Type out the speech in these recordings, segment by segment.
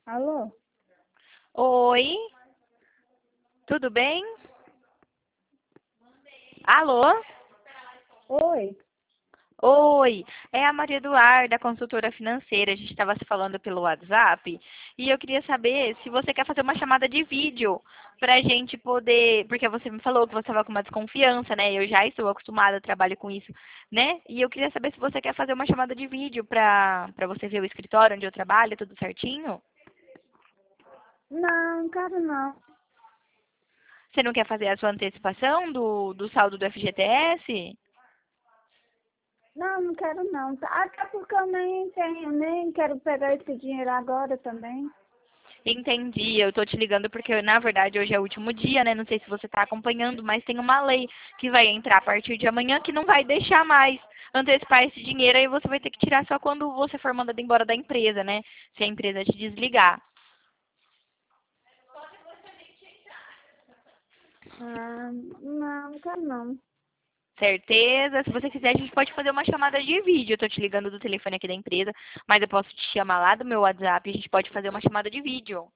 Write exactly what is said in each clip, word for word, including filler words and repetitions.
Alô? Oi, tudo bem? Alô? Oi? Oi, é a Maria Eduarda, consultora financeira. A gente estava se falando pelo WhatsApp e eu queria saber se você quer fazer uma chamada de vídeo para a gente poder, porque você me falou que você estava com uma desconfiança, né? Eu já estou acostumada, trabalho com isso, né? E eu queria saber se você quer fazer uma chamada de vídeo para para você ver o escritório onde eu trabalho, tudo certinho. Não, quero não. Você não quer fazer a sua antecipação do, do saldo do F G T S? Não, não quero não. Tá? Até porque eu nem tenho, nem quero pegar esse dinheiro agora também. Entendi, eu tô te ligando porque, na verdade, hoje é o último dia, né? Não sei se você está acompanhando, mas tem uma lei que vai entrar a partir de amanhã que não vai deixar mais antecipar esse dinheiro, aí você vai ter que tirar só quando você for mandado embora da empresa, né? Se a empresa te desligar. Ah, não, não quero não. Certeza? Se você quiser, a gente pode fazer uma chamada de vídeo. Eu tô te ligando do telefone aqui da empresa, mas eu posso te chamar lá do meu WhatsApp e a gente pode fazer uma chamada de vídeo.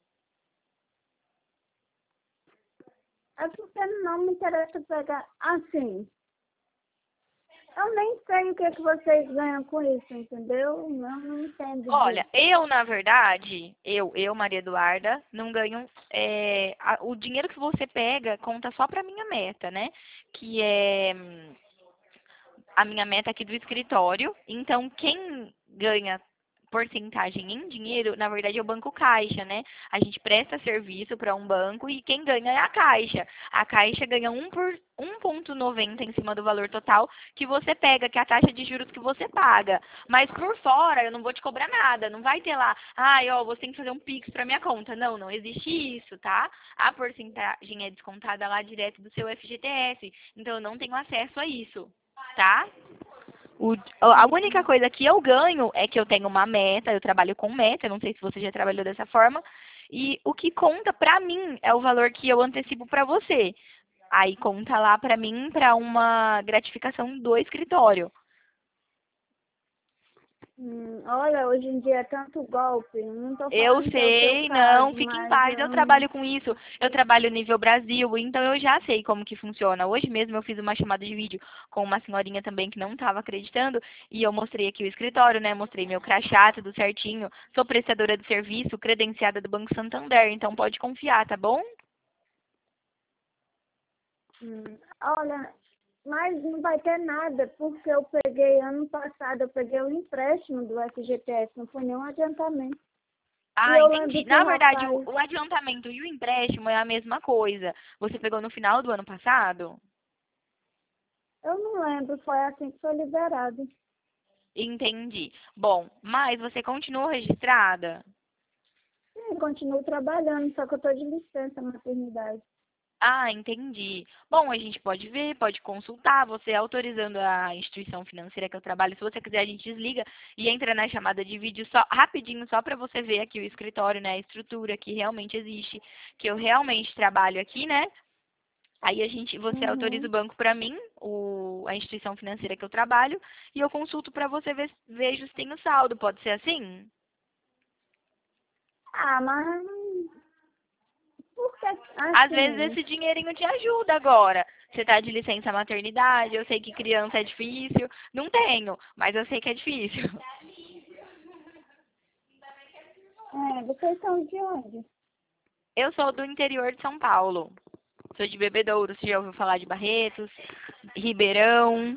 É porque não me interessa pegar. Assim, eu nem sei o que, que vocês ganham com isso, entendeu? Não, não entendo Olha, disso. eu, na verdade, eu, eu, Maria Eduarda, não ganho. É, a- o dinheiro que você pega conta só para minha meta, né? Que é hum, a minha meta aqui do escritório. Então, quem ganha porcentagem em dinheiro, na verdade, é o Banco Caixa, né? A gente presta serviço para um banco e quem ganha é a Caixa. A Caixa ganha um por um vírgula noventa em cima do valor total que você pega, que é a taxa de juros que você paga. Mas por fora, eu não vou te cobrar nada. Não vai ter lá, ai, ó, você tem que fazer um Pix para minha conta. Não, não existe isso, tá? A porcentagem é descontada lá direto do seu F G T S. Então, eu não tenho acesso a isso, tá? O- a única Hum, coisa que eu ganho é que eu tenho uma meta, eu trabalho com meta, eu não sei se você já trabalhou dessa forma, e o que conta pra mim é o valor que eu antecipo pra você. Aí conta lá pra mim pra uma gratificação do escritório. hum, olha, hoje em dia é tanto golpe. Não tô Eu falando que é o seu sei, não, caso, fique em mas paz, eu eu trabalho com isso. Eu trabalho nível Brasil, então eu já sei como que funciona. Hoje mesmo eu fiz uma chamada de vídeo com uma senhorinha também que não estava acreditando e eu mostrei aqui o escritório, né? Mostrei meu crachá, tudo certinho. Sou prestadora de serviço, credenciada do Banco Santander, então pode confiar, tá bom? Hum, olha, mas não vai ter nada, porque eu peguei ano passado, eu peguei o empréstimo do F G T S, não foi nenhum adiantamento. E Ah, eu lembro entendi. que o Na verdade, o, rapaz, o adiantamento e o empréstimo é a mesma coisa. Você pegou no final do ano passado? eu não lembro, foi assim que foi liberado. Entendi. Bom, mas você continua registrada? Sim, continuo trabalhando, só que eu estou de licença maternidade. Ah, entendi. Bom, a gente pode ver, pode consultar, você autorizando a instituição financeira que eu trabalho. Se você quiser, a gente desliga e entra na chamada de vídeo só rapidinho, só para você ver aqui o escritório, né, a estrutura que realmente existe, que eu realmente trabalho aqui, né? Aí a gente, você autoriza o Uhum. banco para mim, o, a instituição financeira que eu trabalho, e eu consulto para você ver, vejo se tem o saldo. Pode ser assim? Ah, mas por que Às vezes assim? esse dinheirinho te ajuda agora. Você tá de licença maternidade, eu sei que criança é difícil. Não tenho, mas eu sei que é difícil. É, vocês são de onde? Eu sou do interior de São Paulo. Sou de Bebedouro, você já ouviu falar de Barretos, Ribeirão.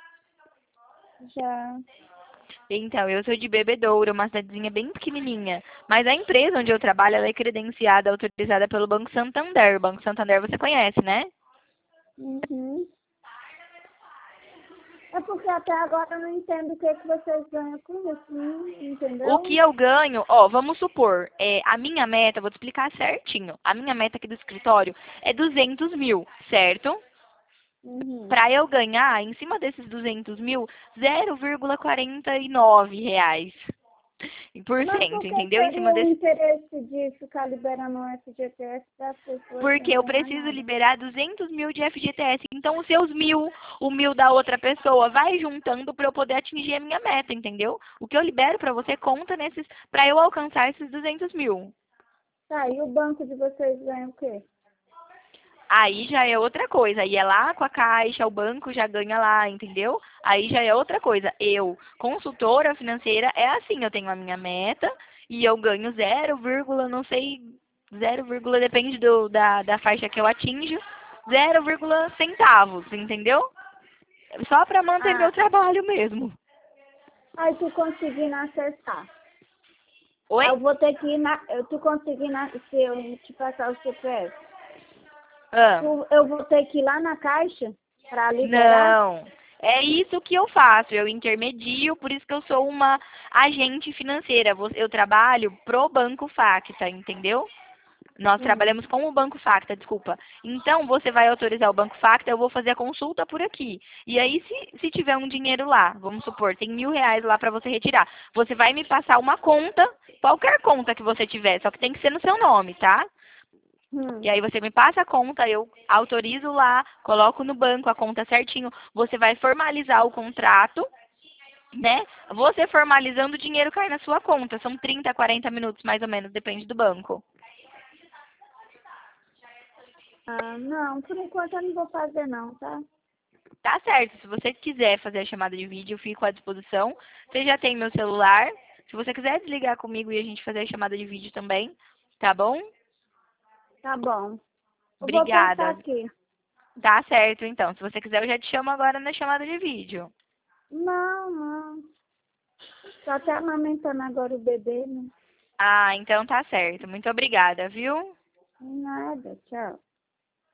Já. Então, eu sou de Bebedouro, uma cidadezinha bem pequenininha. Mas a empresa onde eu trabalho, ela é credenciada, autorizada pelo Banco Santander. O Banco Santander você conhece, né? Uhum. É porque até agora eu não entendo o que, que vocês ganham com isso, não- O que entendeu? eu ganho, ó, vamos supor, é, a minha meta, vou te explicar certinho. A minha meta aqui do escritório é duzentos mil, certo? Uhum. Para eu ganhar, em cima desses duzentos mil, zero vírgula quarenta e nove reais por Mas por cento, que entendeu? Em cima seria o desse. interesse de ficar liberando o F G T S para as pessoas sem Porque eu ganhar preciso nada? liberar duzentos mil de F G T S. Então, os seus mil, o mil da outra pessoa, vai juntando para eu poder atingir a minha meta, entendeu? O que eu libero para você conta nesses, para eu alcançar esses duzentos mil. Tá, e o banco de vocês ganha o quê? Aí já é outra coisa. Aí é lá com a Caixa, o banco já ganha lá, entendeu? Aí já é outra coisa. Eu, consultora financeira, é assim, eu tenho a minha meta e eu ganho zero, vírgula, não sei, zero, vírgula, depende do, da, da faixa que eu atinjo, zero, vírgula centavos, entendeu? Só para manter meu Ah, trabalho mesmo. aí tu conseguindo acessar. Oi? Eu vou ter que ir na. Eu tu conseguindo, a- se eu te passar o C P F, Ah. tu- eu vou ter que ir lá na caixa pra liberar? Não, é isso que eu faço, eu intermedio, por isso que eu sou uma agente financeira. Vo- Eu trabalho pro Banco Facta, entendeu? Nós Hum. trabalhamos com o Banco Facta, desculpa. Então, você vai autorizar o Banco Facta, eu vou fazer a consulta por aqui. E aí, se, se tiver um dinheiro lá, vamos supor, tem mil reais lá para você retirar, você vai me passar uma conta, qualquer conta que você tiver, só que tem que ser no seu nome, tá? E Hum. aí você me passa a conta, eu autorizo lá, coloco no banco a conta certinho, você vai formalizar o contrato, né? Você formalizando, o dinheiro cai na sua conta. São trinta, quarenta minutos mais ou menos, depende do banco. Ah, não, por enquanto eu não vou fazer não, tá? Tá certo, se você quiser fazer a chamada de vídeo, eu fico à disposição. Você já tem meu celular. Se você quiser desligar comigo e a gente fazer a chamada de vídeo também, tá bom? Tá bom. Eu vou pensar Obrigada. aqui. Tá certo, então. Se você quiser, eu já te chamo agora na chamada de vídeo. Não, não. Só tá amamentando agora o bebê, né? Ah, então tá certo. Muito obrigada, viu? Nada, tchau.